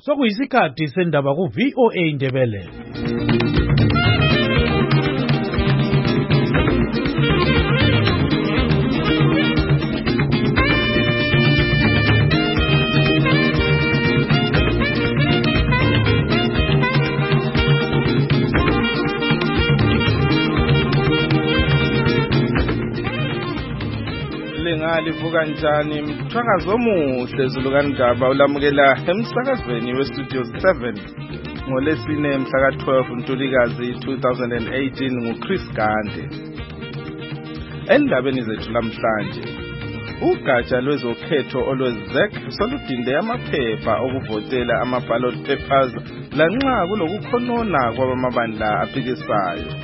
Sokuyisikhathi sendaba ku VOA Indebele. Livuka njani mthwakazo omuhle Zulu kaNdaba ulamukela emsakazweni weStudios 7 ngolesine mhla ka-12 Ntulikazi 2018 nguChris Gande. Endabeni zethu namhlanje, ugatsha lwezokhetho olweZEC soludinde amaphepha okuvotela ama-ballot papers lanxa kulokukhonona kwabamabandla aphikisayo.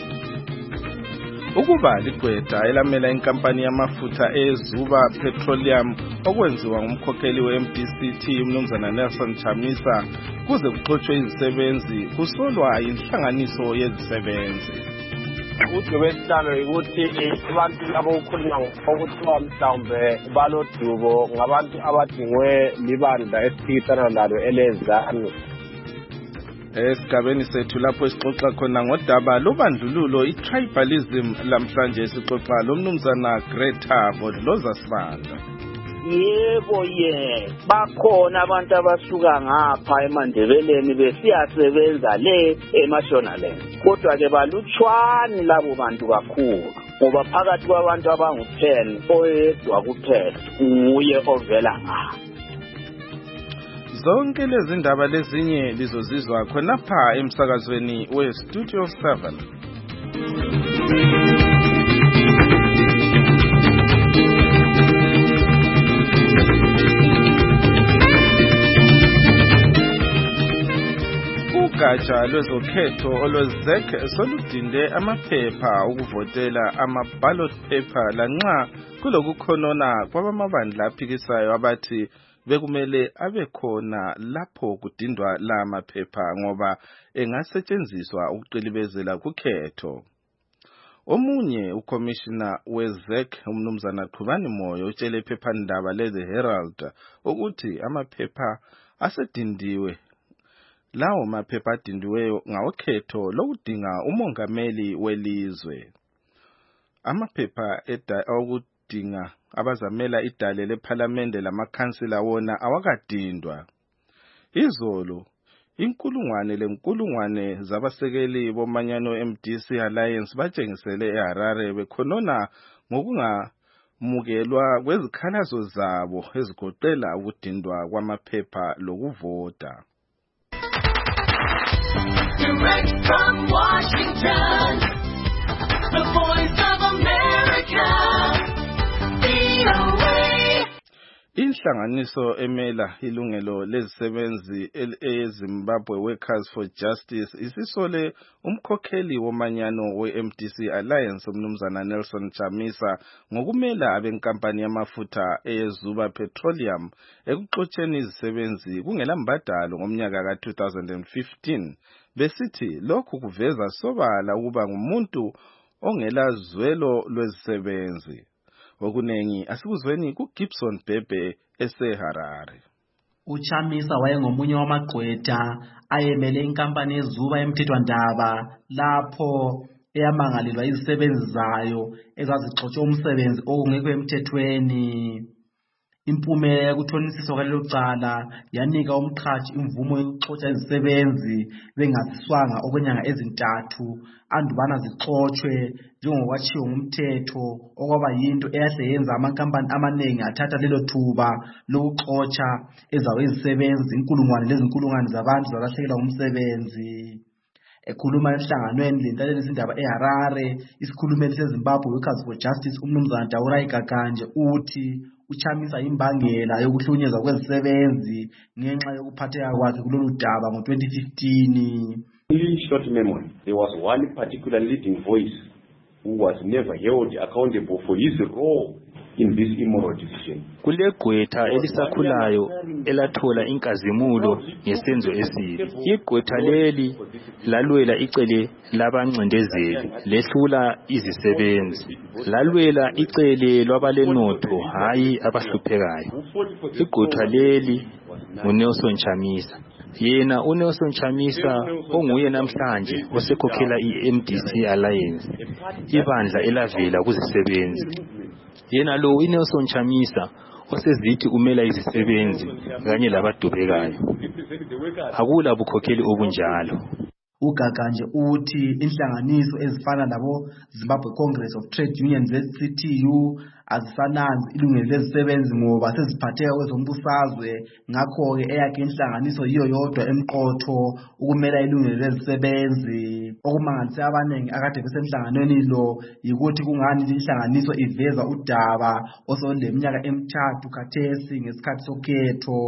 Ukuba ligqwetha elamela inkampani yamafutha eZuba Petroleum okwenziwa ngumkhokheli we-MDC umnumzana Nelson Chamisa kuze kuxotshwe izisebenzi kusolwa inhlanganiso yezisebenzi. Udwebesihlalo ukuthi abantu labo ukukhuluma ngokuthiwa mhlawumbe balodubo ngabantu abadingwe libandla esiphikisana lalo elezanu. Esigabeni sethu lapho esixoxa khona ngodaba lobandlululo i-tribalism lamhlanje esixoxa lomnumzana Greta Bodloza Sibanda. Yebo bakhona abantu abasuka ngapha eMandebeleni besiyasebenza le eMashonaland. Kodwa ke balutshwani labo bantu kakhulu ngoba phakathi kwabantu abangu-10 oyedwa kuphela nguye ovela ngapha. Zonke lezi ndaba lezinye lizozizwa khonapha emsakazweni weStudio 7. Ugatsha lwezokhetho olweZEC soludinde amaphepha ukuvotela ama-ballot paper lanxa kulokukhonona kwabamabandla aphikisayo abathi bekumele abekhona lapho kudindwa la maphepha ngoba engasetshenziswa ukuqilibezela kukhetho. Omunye ukomishina weZEC umnumzana Qhubani Moyo utshele iphephandaba le-The Herald ukuthi amaphepha asedindiwe. Lawo maphepha adindiweyo ngawokhetho lokudinga umongameli welizwe. Amaphepha okudinga abazamela idale lephalamende lamakhansila wona awakadindwa. Izolo inkulungwane zabasekeli bomanyano MDC Alliance batshengisele eHarare bekhonona ngokungamukelwa kwezikhalazo zabo ezigoqela ukudindwa kwamaphepha lokuvota. Direct from Washington, the Voice of America. Inhlanganiso emela ilungelo lezisebenzi eZimbabwe Workers for Justice isisole umkhokheli womanyano we-MDC Alliance umnumzana Nelson Chamisa ngokumela abenkampani yamafutha eZuba Petroleum ekuxotsheni izisebenzi kungelambadalo ngomnyaka ka-2015 besithi lokhu kuveza sobala ukuba ngumuntu ongelazwelo lwezisebenzi. Okunengi asikuzweni kuGibson Bhebhe eseHarare. uChamisa wayengomunye wamagqwetha ayemele inkampani yeZuba emthethwandaba lapho eyamangalelwa izisebenzi zayo ezazixotshe umsebenzi okungekho emthethweni. Impumela yokuthonisiswa kwalelo cala yanika umqhatshi imvumo yokuxotsha izisebenzi bengaziswanga okwenyanga ezintathu andubana zixotshwe njengokwatshiwo ngumthetho okwaba yinto eyahle yenza amankampani amaningi athatha lelo thuba lokuxotsha ezawo izisebenzi inkulungwane zabantu zalahlekelwa ngumsebenzi. Ekhuluma emhlanganweni lentalelo izindaba eHarare, isikhulumeli seZimbabwe Workers for Justice umnumzana Daura Igaganje uthi uChamisa imbangela yokuhlunyezwa kwezisebenzi ngenxa yokuphatheka kwakhe kulolu daba ngo-2015. In short memory, there was one particular leading voice who was never held accountable for his role in this immoral decision. Kulegqwetha elisakhulayo elathola inkazimulo ngesenzo esibi. Igqwetha leli lalwela icele labancindezeli lehlula izisebenzi. Lalwela icele lwabalenotho hayi abahluphekayo. Igqwetha leli nguNelson Chamisa. Yena uNelson Chamisa onguye namhlanje osekhokhela iMDC Alliance, ibandla elavela kuzisebenzi. Yena lo uNelson Chamisa osezithi umela izisebenzi kanye labadubekayo. Akula bukhokheli obunjalo. UGaga nje uthi inhlanganiso ezifana labo Zimbabwe Congress of Trade Unions ZCTU azisananzi ilungelo lezisebenzi ngoba seziphatheka kwezombusazwe, ngakho-ke eyakhe inhlanganiso yiyo yodwa emqotho ukumela ilungelo lezisebenzi. Okumangalise abaningi akade besemhlanganweni lo yikuthi kungani inhlanganiso iveza udaba osoleminyaka emithathu khathesi ngesikhathi sokhetho.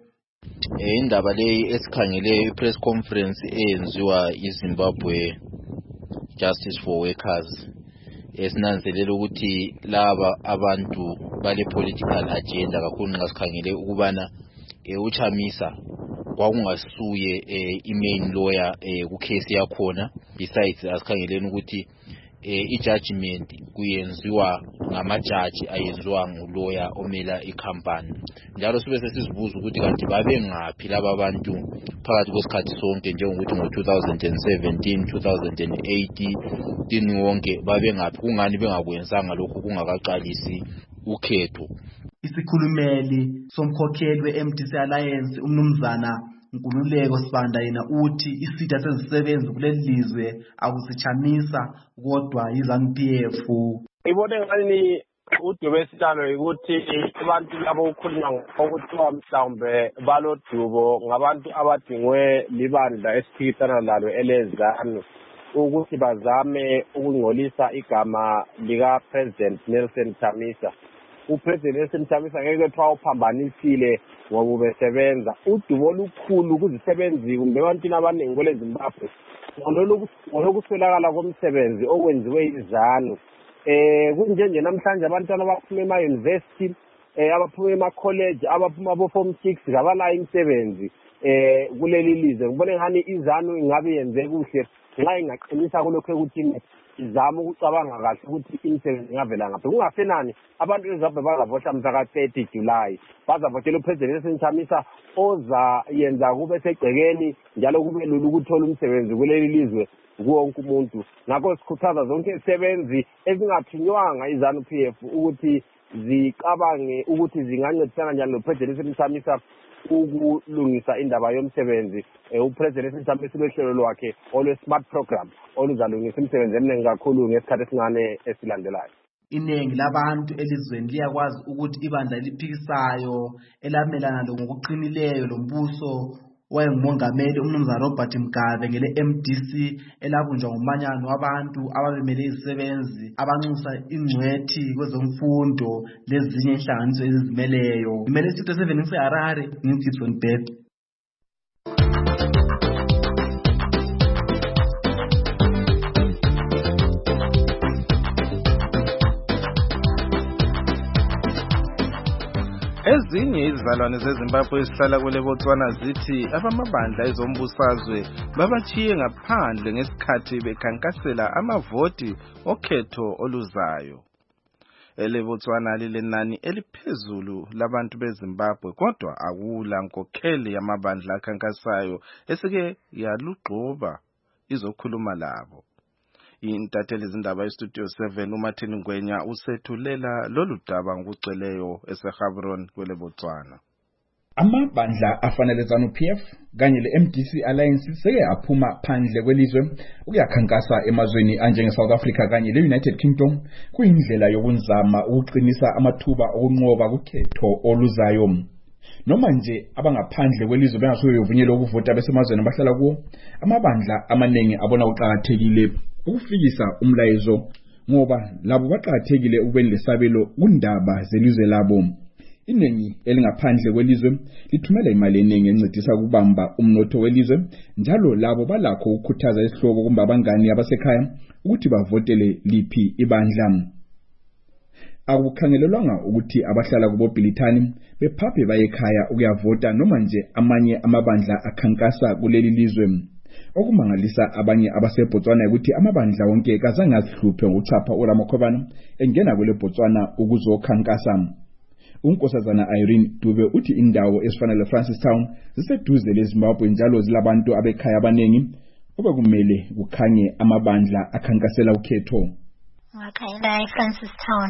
Indaba leyi esikhangele i-press conference eyenziwa iZimbabwe Justice for Workers esinanzelela ukuthi laba abantu bale political agenda kakhulu ngasikhangele ukubana uChamisa kwakungasuye i-main lawyer ku case yakhona. Besides asikhangeleni ukuthi i-judgment kuyenziwa ngamajaji ayenziwa ngulawyer omela ikhampani. Njalo sibe sesizibuza ukuthi kanti babe ngaphi laba abantu phakathi kwesikhathi sonke njengokuthi ngo-2017, 2018 dini wonke babe ngaphi, kungani bengakwenzanga lokhu kungakaqalisi ukhetho. Isikhulumeli somkhokheli we-MDC Alliance umnumzana Nkululeko Sibanda yena uthi isitha sezisebenzi kuleli lizwe akusiChamisa kodwa yiZANU-PF. Ibone ngani udube sitalo ukuthi abantu labo ukhulunywa ngokuthiwa mhlawumbe balodubo ngabantu abadingwe libandla esiphikisana lalo eleZANU ukuthi bazame ukungcolisa igama lika President Nelson Chamisa. uPresident Nelson Chamisa ngeke kuthiwa uphambanisile ngoba ubesebenza. Udubo olukhulu kuzisebenzi kumbe ebantwini abaningi kwele Zimbabwe ngolokuswelakala komsebenzi okwenziwe iZANU. Kunjenje namhlanje abantwana abaphuma ema-university, abaphuma ema-college, abaphuma bo-form 6 kabalayo imisebenzi kuleli lizwe. Ngibone ngani iZANU ingabe yenze kuhle nxa ingaqinisa kulokho ukuthi izama ukucabanga kahle ukuthi imisebenzi ingavela ngaphi. Kungasenani abantu beZimbabwe bazavota mhla ka-30 July, bazavotela uPresident Nelson Chamisa oza yenza kube segcekeni njalo kube lula ukuthola umsebenzi kuleli lizwe kuwonke umuntu. Ngakho sikhuthaza zonke izisebenzi ezingathinywanga iZANU-PF ukuthi zicabange ukuthi zingancedisana njani noPresident Nelson Chamisa ukulungisa indaba yomsebenzi. uPresident Nelson Chamisa uhlelo lwakhe olwe-smart program oluzalungisa imisebenzi eminingi kakhulu ngesikhathi esingane esilandelayo. Iningi labantu elizweni liyakwazi ukuthi ibandla eliphikisayo elamelana ngokuqinileyo lombuso wayengumongameli umnumzana Robert Mugabe ngele MDC elabunjwa ngomanyano wabantu ababemele izisebenzi abanxusa ingcwethi kwezomfundo lezinye inhlanganiso ezizimeleyo. Imele isitho 7 eHarare, ngingibson Bed. Ezinye izizalwane zeZimbabwe ezihlala kwele Botswana zithi abamabandla ezombusazwe babachiye ngaphandle ngesikhathi bekhankasela amavoti okhetho oluzayo. Ele Botswana lilenani eliphezulu labantu beZimbabwe kodwa akula nkokheli yamabandla akhankasayo esike yalugxoba izokhuluma labo. Intatheli zindaba eStudio 7 uMartin Ngwenya usethulela lolu daba ngokuceleyo eseGaborone kwele Botswana. Amabandla afanele ZANU-PF kanye le-MDC Alliance seke aphuma phandle kwelizwe ukuyakhankasa emazweni anjengeSouth Africa kanye le-United Kingdom kuyindlela yokunzama ukuqinisa amathuba okunqoba kukhetho oluzayo. Noma nje abangaphandle kwelizwe bengasoke bevunyelwe ukuvota besemazweni abahlala kuwo, amabandla amaningi abona uqhakathekile ukufikisa umlayezo ngoba labo baqhakathekile ukubeni lesabelo kundaba zelizwe labo. Iningi elingaphandle kwelizwe lithumela imali eningi encedisa ukubamba umnotho welizwe, njalo labo balakho ukukhuthaza isihloko kumbe abangani abasekhaya ukuthi bavotele liphi ibandla. Akukhangelelwanga ukuthi abahlala kuboBhilithani bephaphe baye ekhaya ukuyavota noma nje amanye amabandla akhankasa kuleli lizwe. Okumangalisa abanye abaseBotswana ukuthi amabandla wonke kazange azihluphe ngokuchapha uRamakhobana engena kwele Botswana ukuzokhankasa. unkosazana Irene Dube uthi indawo ezifana leFrancistown ziseduze leZimbabwe njalo zilabantu abekhaya abaningi obekumele kukhanye amabandla akhankasela ukhetho. Ngakhayela eFrancistown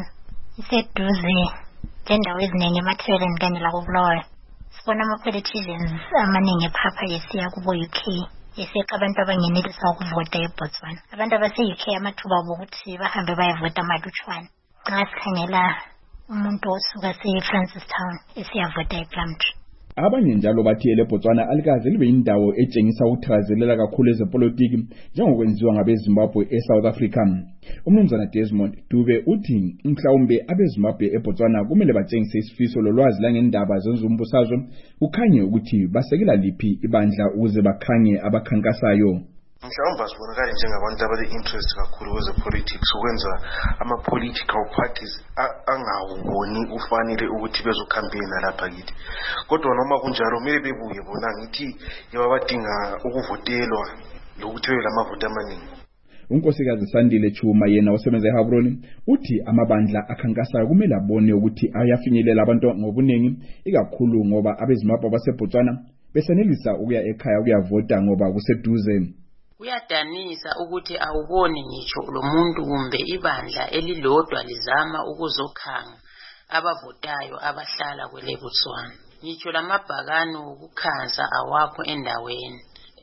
iseduze lendawo eziningi eMathebeleni kanye lakoBulawayo. Sibona ama-politicians amaningi ephapha yesiya kubo UK yeseka abantu abangenelisa ukuvota eBotswana. Abantu abase-UK amathuba wokuthi bahambe bayavota malutshwane. Nxa sikhangela umuntu osuka se-Francistown esiyavota ePlumtree. Abanye njalo bathi eleBotswana alikaze libe indawo etshengisa ukuthakazelela kakhulu ezepolitiki njengokwenziwa ngabeZimbabwe eSouth Africa. Umnumzana Desmond Dube uthi mhlawumbe abeZimbabwe eBotswana kumele batshengise isifiso lolwazi langendaba zenzumbusazwe kukhanye ukuthi basekela liphi ibandla ukuze bakhange abakhankasayo. Mhlawumbe asibonakala njengabantu abale-interest kakhulu kweze-politics ukwenza ama-political parties angawuboni ufanele ukuthi bezokhampeyina lapha kithi. Kodwa noma kunjalo kumele bebuye bona ngithi yabadinga ukuvotelwa lokutholela amavoti amaningi. Unkosikazi Sandile Chuma yena osebenza eHabroni uthi amabandla akhankasayo kumele abone ukuthi ayafinyelela abantu ngobuningi ikakhulu ngoba abeZimbabwe baseBotswana besenelisa ukuya ekhaya ukuyavota ngoba kuseduze. Kuyadanisa ukuthi awuboni ngitsho lo muntu kumbe ibandla elilodwa lizama ukuzokhanga abavotayo abahlala kweleBotswana. Ngitsho lamabhakani okukhansa awakho endaweni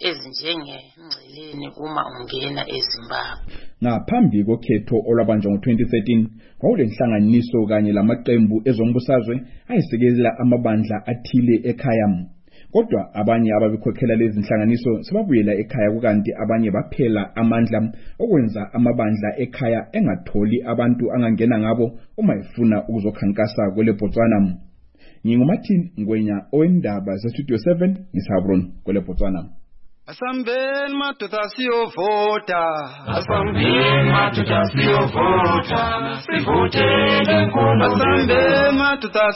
ezinjengengceleni uma ungena eZimbabwe. Ngaphambi kokhetho olwabanjwa ngo-2013 kwakulenhlanganiso kanye lamaqembu ezombusazwe ayisekela amabandla athile ekhaya. Kodwa abanye ababikhokhela lezi inhlanganiso sebabuyela ekhaya kukanti abanye baphela amandla okwenza amabandla ekhaya engatholi abantu angangena ngabo uma efuna ukuzokhankasa kweleBotswana. NginguMartin Ngwenya owendaba zeStudio 7 ngisaBron kweleBotswana. Asambeni madoda siyovota. Asambeni madoda siyovota. Sivotele nkulu. Asambeni madoda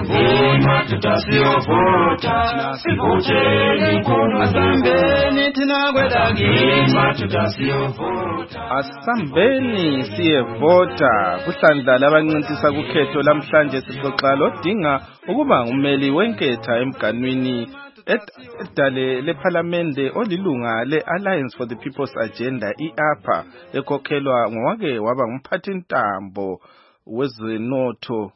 siyovota. Sivotele nkulu. Asambeni thina kwelakini madoda siyovota. Asambeni siyevota kuhlandla labancintisa kukhetho lamhlanje sixoxa lodinga ukuba ngumeli wenketha emganwini edale lePhalamende olilunga le-Alliance for the People's Agenda i-APA ekhokhelwa ngowake waba ngumphathintambo wezenotho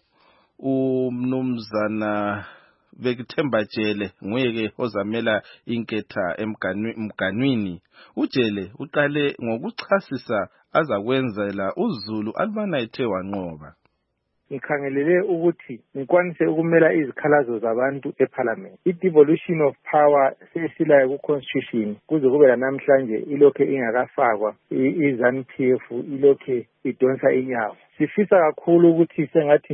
umnumzana Vekithemba Jele nguyeke ozamela inketha emganwini. uJele uqale ngokuchasisa azakwenzela uZulu albana ethe wanqoba. Ngikhangelele ukuthi ngikwanise ukumela izikhalazo zabantu eParliament. I-devolution of power sesilayo ku-constitution kuze kube namhlanje ilokhe ingakafakwa i-ZANU-PF ilokhe idonsa inyawo. Sifisa kakhulu ukuthi sengathi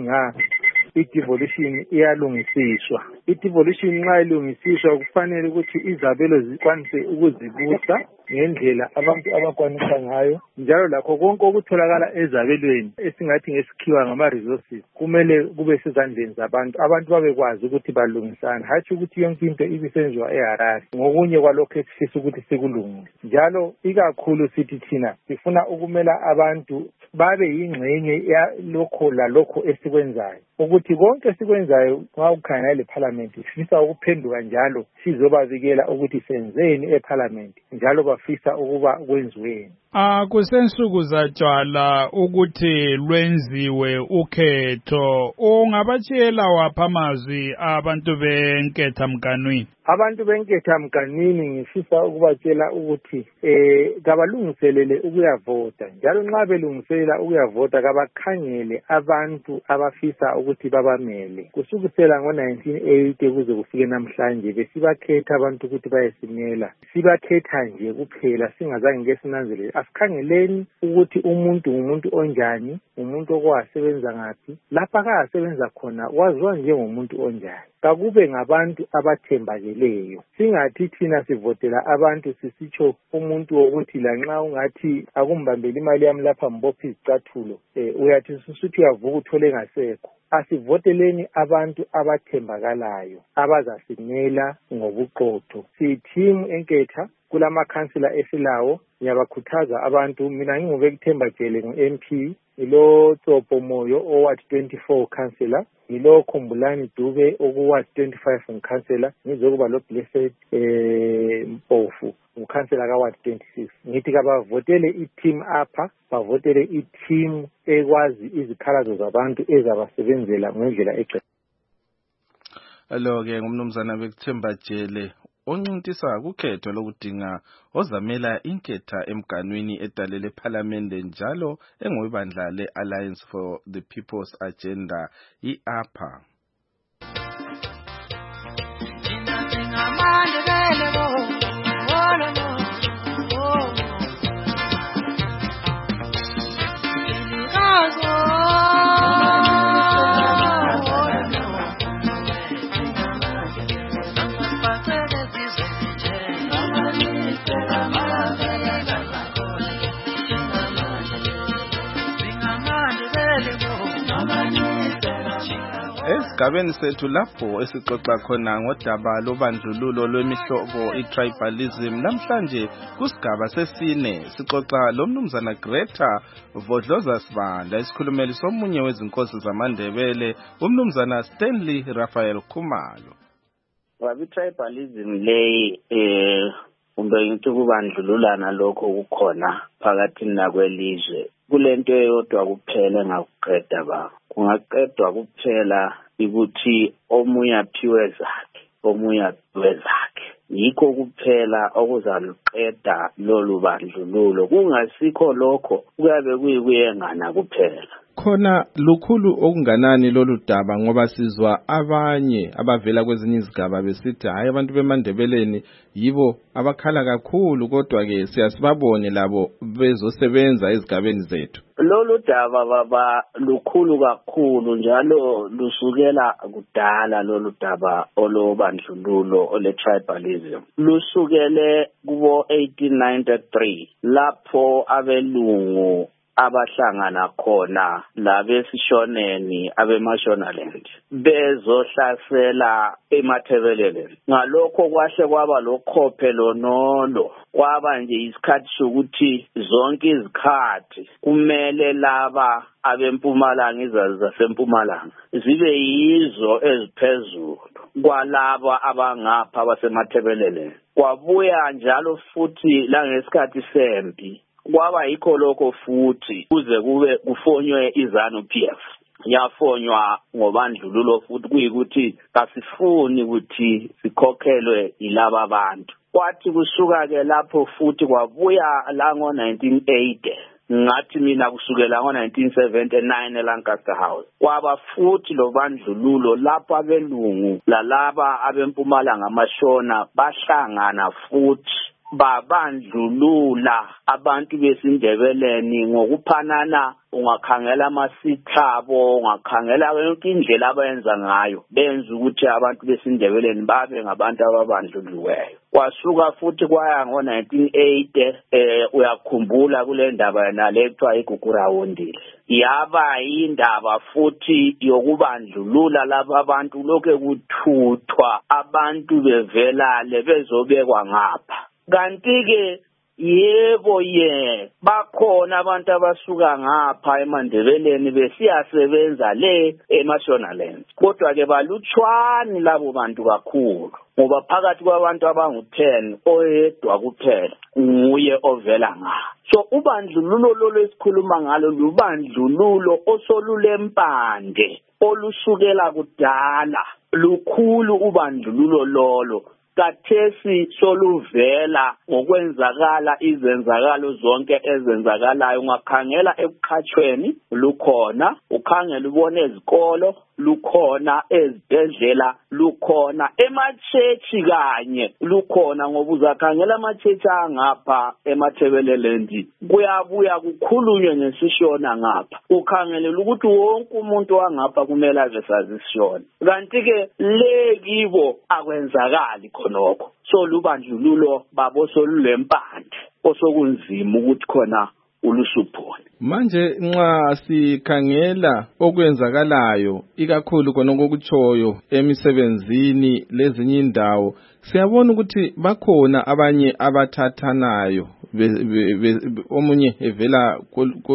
i-devolution iyalungisiswa. I-devolution nxa ilungisiswa kufanele ukuthi izabelo zikwanise ukuzibusa ngendlela abantu abakwanisa ngayo, njalo lakho konke okutholakala ezabelweni esingathi ngesikhiwa ngama-resources kumele kube sezandleni zabantu. Abantu babekwazi ukuthi balungisana, hatshi ukuthi yonke into ibisenziwa eHarare ngokunye kwalokho esifisa ukuthi sikulungile. Njalo ikakhulu sithi thina sifuna ukumela abantu babe yingxenye yalokho lalokho esikwenzayo, ukuthi konke esikwenzayo nxa ukhangela leParliament sifisa ukuphenduka njalo sizobavikela ukuthi senzeni eParliament njalo bafisa ukuba kwenziweni. Kusensuku zatshwala ukuthi lwenziwe ukhetho, ungabatshela wapha amazwi abantu benketha mganwini? Abantu benketha mganwini ngifisa ukubatshela ukuthi kabalungiselele ukuyavota, njalo nxa belungiselela ukuyavota kabakhangele abantu abafisa ukuthi babamele. Kusukisela ngo-1980 kuze kufike namhlanje besibakhetha abantu ukuthi bayesimela, sibakhetha nje kuphela singazange ngesinanzelele. Asikhangeleni ukuthi umuntu ngumuntu onjani, umuntu okwasebenza ngaphi, lapha akasebenza khona waziwa njengomuntu onjani. Kakube ngabantu abathembakeleyo, singathi thina sivotela abantu sisitsho umuntu wokuthi lanxa ungathi akumbambeli imali yami lapha mbophi izicathulo uyathi susuthi uyavuka uthole ngasekho. Asivoteleni abantu abathembakalayo abazasimela ngobuqotho. Siyithimu enketha kulamakhansila esilawo, ngiyabakhuthaza abantu. Mina nginguvekithemba Jele ngu-MP ilo Tsopo Moyo oward 24 councillor, ilo Khumbulani Dube okuward 25 ngikhansela, ngizokuba lo Blessed Mpofu ukhansela ka ward 26. Ngithi kabavotele i-team apha, bavotele i-team ekwazi izikhalazo zabantu ezabasebenzela ngendlela eqe. Lo-ke ngumnumzana Bekuthemba Jele oncintisa kukhetho lokudinga ozamela inketha emganwini edalele ePhalamende njalo engowebandla le-Alliance for the People's Agenda i-APA. Esigabeni sethu lapho esixoxa khona ngodaba lobandlululo lwemihlobo i-tribalism, namhlanje kusigaba sesine sixoxa lomnumzana Greta Vodloza Sibanda, isikhulumeli somunye wezinkosi zamaNdebele, umnumzana Stanley Raphael Khumalo. Wabi tribalism leyi kumbe ngithi kubandlululana lokho kukhona phakathi nakwelizwe kulento eyodwa kuphela engakuqeda ba kungaqedwa kuphela ukuthi omunye aphiwe zakhe omunye aphiwe zakhe. Yikho kuphela okuzaluqeda lolu bandlululo, kungasikho lokho kuyabe kuyengana kuphela. Khona lukhulu okunganani lolu daba ngoba sizwa abanye abavela kwezinye izigaba besithi hayi abantu beMandebeleni yibo abakhala kakhulu, kodwa ke siyasibabone labo bezosebenza ezigabeni zethu. Lolu daba baba lukhulu kakhulu njalo lusukela kudala. Lolu daba olobandlululo ole tribalism lusukele kubo 1893 lapho abelungu abahlangana khona labesishoneni abeMashonaland bezohlasela eMathebeleleni. Ngalokho kwahle kwaba lokhophe lonolo, kwaba nje isikhathi sokuthi zonke izikhathi kumele laba abempumalanga izazi zasempumalanga zibe yizo eziphezulu kwalaba abangapha abasemathebeleleni. Kwabuya njalo futhi la ngesikhathi sempi kwaba yikho lokho futhi kuze kube kufonywe iZANU-PF. Yafonywa ngobandlululo futhi kuyikuthi kasifuni ukuthi sikhokhelwe yilaba abantu. Kwathi kusuka ke lapho futhi kwabuya la ngo1980, ngathi mina kusukela ngo1979 eLancaster House kwaba futhi lo bandlululo lapha abelungu lalaba abempumalanga amashona bahlangana futhi babandlulula abantu besindebeleni ngokuphanana. Ungakhangela amasithabo, ungakhangela yonke indlela abayenza ngayo, benza ukuthi abantu besindebeleni babe ngabantu ababandlululiweyo. Kwasuka futhi kwaya ngo1980 uyakhumbula kule ndaba nale ekuthiwa iGugurawundile, yaba indaba futhi yokubandlulula laba abantu lokho kuthuthwa abantu bevela bezobekwa ngapha. Kanti-ke yebo bakhona abantu abasuka ngapha eMandebeleni besiyasebenza le eMashonaland, kodwa-ke balutshwani labo bantu kakhulu ngoba phakathi kwabantu abangu-10 oyedwa kuphela nguye ovela ngapha. So ubandlululo lolu esikhuluma ngalo lubandlululo osolulempande olusukela kudala. Lukhulu ubandlululo lolo. Kathesi soluvela ngokwenzakala izenzakalo zonke ezenzakalayo. Ungakhangela ekukhatshweni lukhona, ukhangela ubone ezikolo lukhona, ezibhedlela lukhona, emachechi kanye lukhona, ngoba uzakhangela amachechi angapha eMathebelelendi kuyabuya kukhulunywe ngesishona ngapha. Ukhangelela ukuthi wonke umuntu wangapha kumele abesazi isishona, kanti-ke le kibo akwenzakali khonokho. So lubandlululo babo solulempande osokunzima ukuthi khona ulusuphone. Manje nxa sikhangela okwenzakalayo ikakhulu khona okutshoyo emisebenzini lezinye indawo, siyabona ukuthi bakhona abanye abathathanayo omunye evela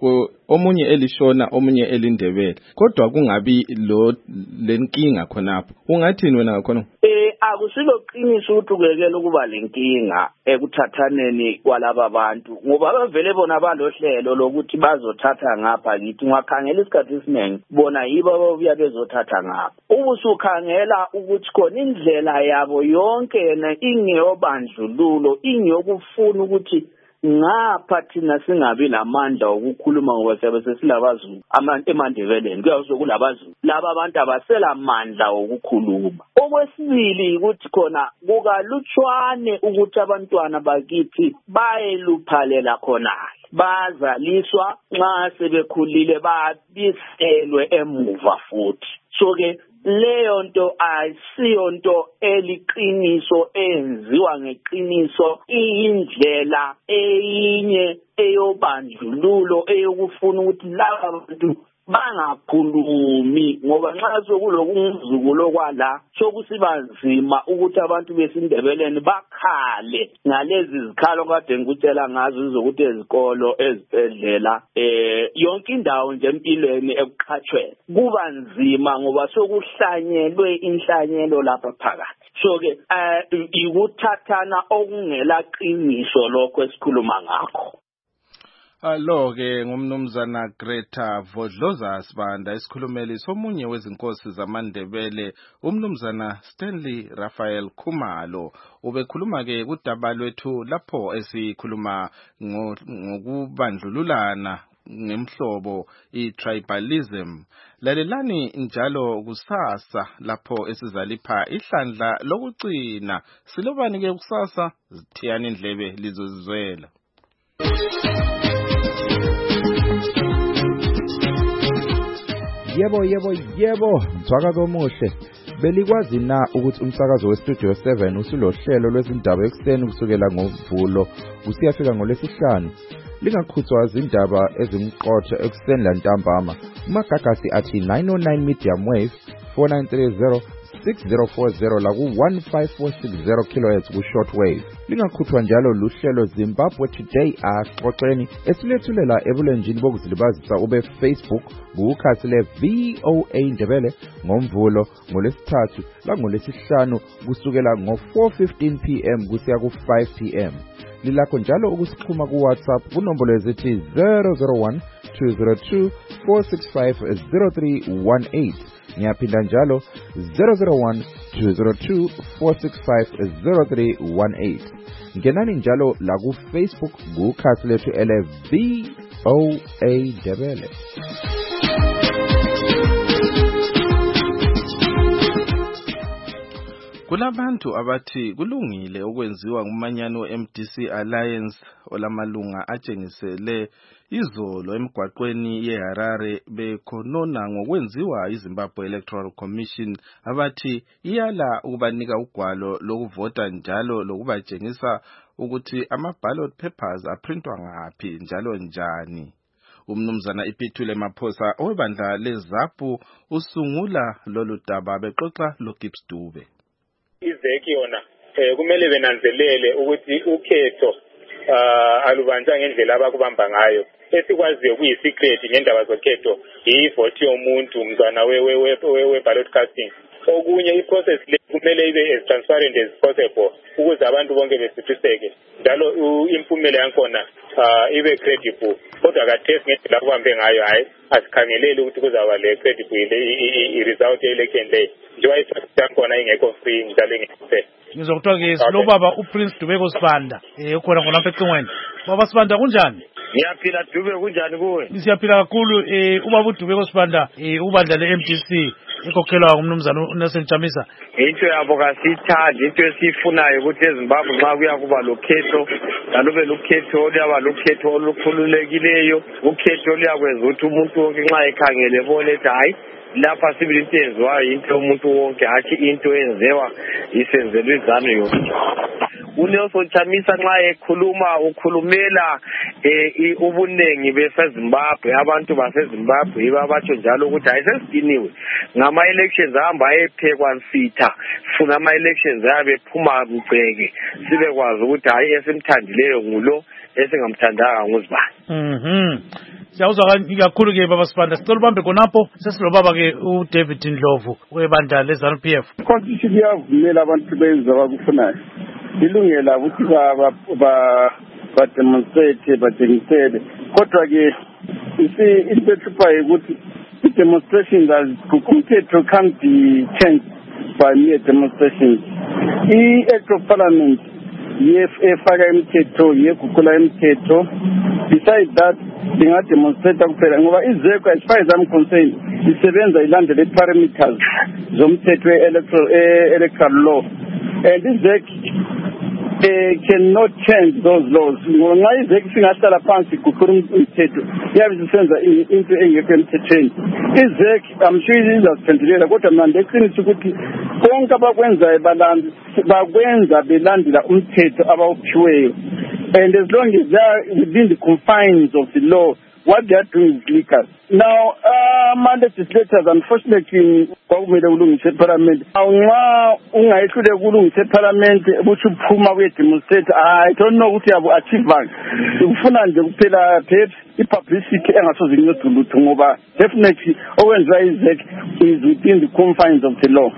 omunye elishona omunye elindebele kodwa kungabi lenkinga khonapho ungathini wena ngakhona akusilo qiniso ukuthi ukekela ukuba lenkinga ekuthathaneni kwalaba bantu ngoba bavele bona balohlelo lokuthi bazothatha ngapha ngithi ngakhangela isikhathi esiningi bona yibo ababuya bezothatha ngapha ubusukhangela ukuthi khona indlela yabo yonke ingeyobandlululo ingeyokufuna ukuthi ngapha thina singabi lamandla okukhuluma ngoba siyabe sesilabaZulu emandebeleni kuyawuso kulabaZulu laba abantu abasela mandla okukhuluma okwesibili ukuthi khona kukalutshwane ukuthi abantwana bakithi bayeluphalela khonale bazaliswa nxa sebekhulile babiselwe emuva futhi so ke leyo nto ayisiyo nto eliqiniso enziwa ngeqiniso indlela eyinye eyobandlululo eyokufuna ukuthi laba bantu bangakhulumi ngoba nxa sokulokungumzukulo kwala sokusiba nzima ukuthi abantu besindebeleni bakhale ngalezi zikhalo kade ngikutshela ngazo zokuthi ezikolo ezibhedlela yonke indawo nje empilweni ekuqhatshweni kuba nzima ngoba sokuhlanyelwe inhlanyelo lapha phakathi so ke ikuthathana okungela qiniso lokho esikhuluma ngakho Alo-ke ngumnumzana Greta Vodloza Sibanda isikhulumeli somunye wezinkosi zamaNdebele umnumzana Stanley Raphael Khumalo ubekhuluma-ke kudaba lwethu lapho esikhuluma ngokubandlululana ngemhlobo i-tribalism lalelani njalo kusasa lapho esizalipha ihlandla lokugcina silobani-ke kusasa zithiyani indlebe lizozizwela Yebo, mthwakazi omuhle. Belikwazi na ukuthi umsakazo weStudio 7 usulohlelo lwezindaba ekseni kusukela ngoMvulo kusiyafika ngoLwesihlanu. Lingakhuthwa izindaba ezimqotho ekseni lantambama. Umagagasi athi 909 medium wave 4930 6040 la ku 15460 kHz ku shortwave. Lingakhuthwa njalo luhlelo Zimbabwe Today axoxeni esilethulela ebulenjini bokuzilibazisa ube Facebook kukhasi le VOA Ndebele ngoMvulo ngoLesithathu la ngoLesihlanu kusukela ngo 4:15 PM kusiya ku 5 PM. Lilakho njalo ukusixhuma ku WhatsApp kunombolo ezithi 001 202 465 0318 ngiyaphinda njalo 001 202 465 0318 ngenani njalo la ku Facebook kukhasi lethu ele VOA Ndebele Kulabantu abathi kulungile okwenziwa ngumanyano weMDC Alliance olamalunga atshengisele izolo emgwaqweni yeHarare bekhonona ngokwenziwa iZimbabwe Electoral Commission abathi iyala ukubanika ugwalo lokuvota njalo lokubatshengisa ukuthi ama-ballot papers aprintwa ngaphi njalo njani. Umnumzana Ipithule Maphosa owebandla leZAPU usungula lolu daba bexoxa loGibbs Dube. Izeki yona kumele benanzelele ukuthi ukhetho alubanjwa ngendlela abakubamba ngayo esikwaziyo kuyisecret ngendaba zokhetho ivoti yomuntu umntwana we-ballot casting okunye iprocess le kumele ibe as transparent as possible ukuze abantu bonke besifiseke njalo impumela yakhona ibe credible kodwa kathesi ngendlela akubambe ngayo hayi asikhangeleli ukuthi kuzaba le credible i-result ye-election leyo njengoba iprocess yakhona ingekho free njalo ingekho fair. Ngizokuthiwa-ke silobaba uPrince Dubeko Sibanda ukhona khonapha ecingweni. Baba Sibanda kunjani? Ngiyaphila Dube kunjani kuwe? Siyaphila kakhulu ubaba uDubeko Sibanda ubandla le-MDC ikhokhelwa ngumnumzana uNelson Chamisa. Into yabo kasithandi into esifunayo ukuthi eZimbabwe nxa kuya kuba lokhetho nalube lokhetho oluyaba lokhetho olukhululekileyo ukhetho luyakwenza ukuthi umuntu wonke nxa ekhangele ebone ukuthi hayi lapha sibili into enziwayo into yomuntu wonke hatshi into enzewa isenzelwe izanu yonke. uNelson Chamisa nxa ekhuluma ukhulumela ubunengi beseZimbabwe abantu baseZimbabwe babatsho njalo ukuthi ayisesidiniwe ngama elections ahamba ephekwa nsitha funa ama elections ayabe phuma mgceke sibe kwazi ukuthi hayi esimthandileyo ngulo esingamthandanga nguzibani. Siyawuzwa kakhulu ke baba Sibanda. Sicela ubambe khonapho sesilobaba ke uDavid Ndlovu webandla leZANU-PF. Constitution iyavumela abantu benza abakufunayo. Ilungela ukuthi ba demonstrate bademonstrate. Kodwa ke into ehluphayo ukuthi i-demonstration umthetho can't be changed by mere demonstrations. I-Act of Parliament efaka imithetho yeguqula imithetho. Besides that lingademonstrate kuphela ngoba izeko as far as I'm concerned isebenza ilandele parameters zomthetho electoral law, and izeko cannot change those laws. Nxa izeko singahlala phansi guqula imithetho yabe sisenza into engekho emthethweni. Izeko I'm sure izasiphendulela, kodwa manje eqiniso ukuthi konke abakwenzayo bakwenza belandela umthetho abawuphiweyo, and as long as they are within the confines of the law, what they are doing is legal. Now, legislators, unfortunately, kwakumele kulungise parliament. Nxa ungayihlule kulungise parliament ukuthi uphuma kuye-demonstrate, I don't know ukuthi yabo achievanga. Ufuna nje kuphela perhaps i-publicity engasoze incede lutho ngoba definitely okwenziwa izek is within the confines of the law.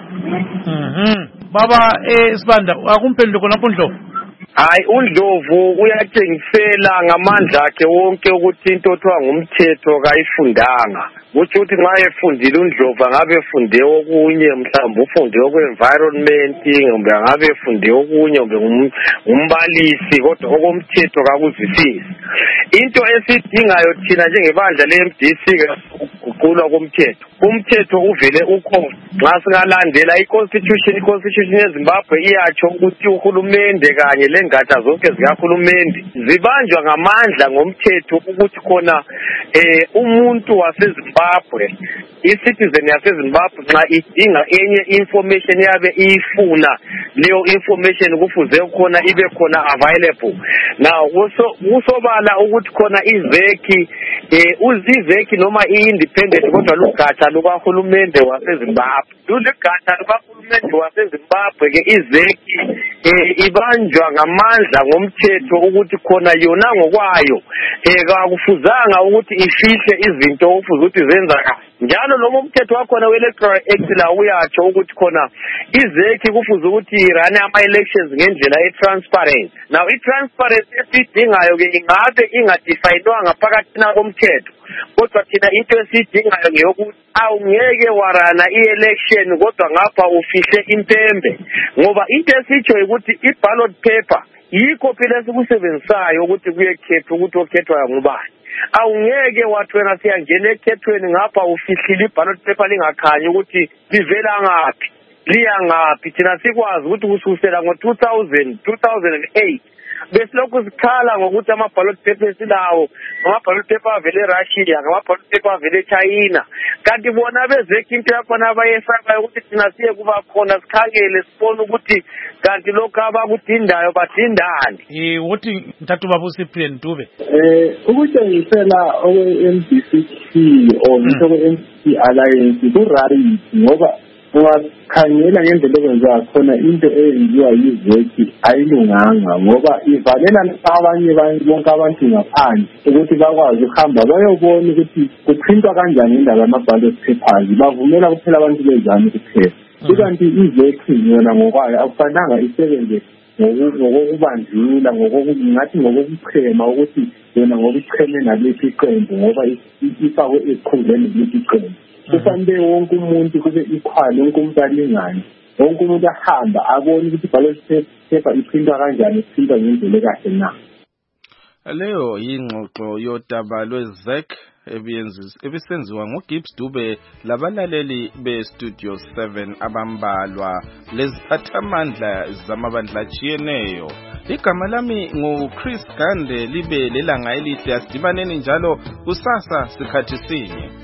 Baba Sibanda, akumphendule khonapho Ndlovu. Hayi uNdlovu uyatshengisela ngamandla akhe wonke ukuthi into othiwa ngumthetho kayifundanga. Kuthi uthi nxa efundile uNdlovu ngabe efunde okunye, mhlawumbe ufunde okwe-environment, ngombe ngabe efunde okunye, ngombe ngumbalisi, kodwa okomthetho kakuzwisisi. Into esidingayo thina njengebandla le-MDC ukuguqulwa komthetho. Umthetho uvele ukhona. Nxa singalandela i-constitution yeZimbabwe iyatsho ukuthi uhulumende kanye lengatsha zonke zikahulumende zibanjwa ngamandla ngomthetho ukuthi khona umuntu waseZimbabwe, i-citizen yaseZimbabwe nxa idinga enye information yabe iyifuna, leyo information kufuze khona ibe khona available. Now kusobala ukuthi khona izeki noma i-independent kodwa lugatsha lukahulumende waseZimbabwe. Lugatsha lukahulumende waseZimbabwe ke izeki ibanjwa ngamandla ngomthetho ukuthi khona yona ngokwayo kakufuzanga ukuthi ifihle izinto okufuze ukuthi zenza njalo lo mthetho wakhona we-Electoral Act la uyatsho ukuthi khona izeki kufuze ukuthi irane ama-elections ngendlela e-transparent. Now i-transparency esidingayo ke ingabe ingadefayinwanga phakathi komthetho, kodwa thina into esidingayo ngeyokuthi awungeke warana i-election kodwa ngapha ufihle impembe, ngoba into esitsho ukuthi i-ballot paper yikho phela esikusebenzisayo ukuthi kuyekhethwa ukuthi okhethwayo ngubani. Awungeke wathi wena siyangena ekhethweni ngapha ufihlile i-ballot paper lingakhanyi ukuthi livela ngaphi liya ngaphi. Thina sikwazi ukuthi kusukela ngo-2008 besilokhu sikhala ngokuthi ama-ballot papers lawo ama-ballot paper avele eRussia, ngama-ballot paper avele eChina, kanti bona bezekho into yakhona abayesabayo ukuthi thina siye kuba khona sikhangele sibone ukuthi kanti lokhu abakudindayo badindani. Uthi Mthathu Baba uCyprian Dube Ukutshengisela okwe-MDC or ngisho okwe-MDC Alliance kurarity ngoba ungakhangela ngendlela okwenziwa khona into eyenziwa yizeki ayilunganga ngoba ivalela abanye bonke abantu ngaphandle ukuthi bakwazi ukuhamba bayobona ukuthi kuphintwa kanjani indaba yama-ballot papers, bavumela kuphela abantu bezami kuphela. Ikanti izeki yona ngokwayo akufananga isebenze ngokubandlula ngathi ngokokuchema ukuthi yona ngokucheme naliphi iqembu ngoba ifakwe esikhundleni liphi iqembu. Kufanele wonke umuntu kube equal, wonke umuntu alingane, wonke umuntu ahamba abone ukuthi iballot paper iphindwa kanjani, iphindwa ngendlela ekahle na. Leyo yingxoxo yodaba lwezek ebisenziwa nguGibbs Dube labalaleli beStudio 7 abambalwa leziphathamandla zamabandla atshiyeneyo. Igama lami nguChris Gande, libe lelanga elihle, asidibaneni njalo kusasa sikhathi sinye.